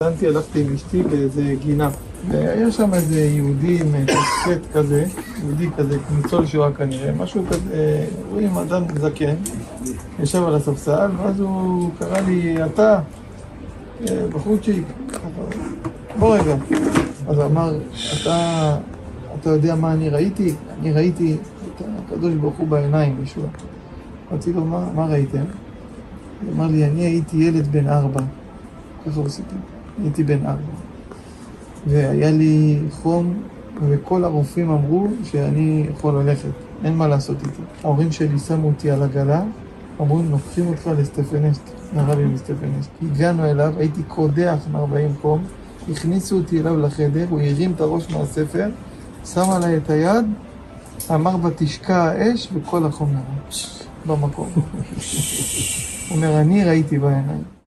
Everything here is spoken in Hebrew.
הלכתי עם אשתי באיזה גינה, והיה שם איזה יהודי מתפקד כזה, יהודי כזה, ניצול שואה כנראה, משהו כזה, רואים אדם זקן, ישב על הספסל, ואז הוא קרא לי, אתה, בחורצ'יק, בוא רגע. אז הוא אמר, אתה יודע מה אני ראיתי? אני ראיתי את הקדוש ברוך הוא בעיניים, ישוע. רציתי לו, מה ראיתם? הוא אמר לי, אני הייתי ילד בן 4. ככה הוא סיפר. הייתי בן 4. והיה לי חום, וכל הרופאים אמרו שאני יכול ללכת. אין מה לעשות איתי. ההורים שלי שמו אותי על עגלה, אמרו, נופחים אותך לסטפנשט, לרבי מסטפנשט. הגענו אליו, הייתי קודח מ-40 קום, הכניסו אותי אליו לחדר, הוא הרים את הראש מהספר, שם עליי את היד, אמר ותשקע האש וכל החום ירד במקום. הוא אומר, אני ראיתי בעיניים.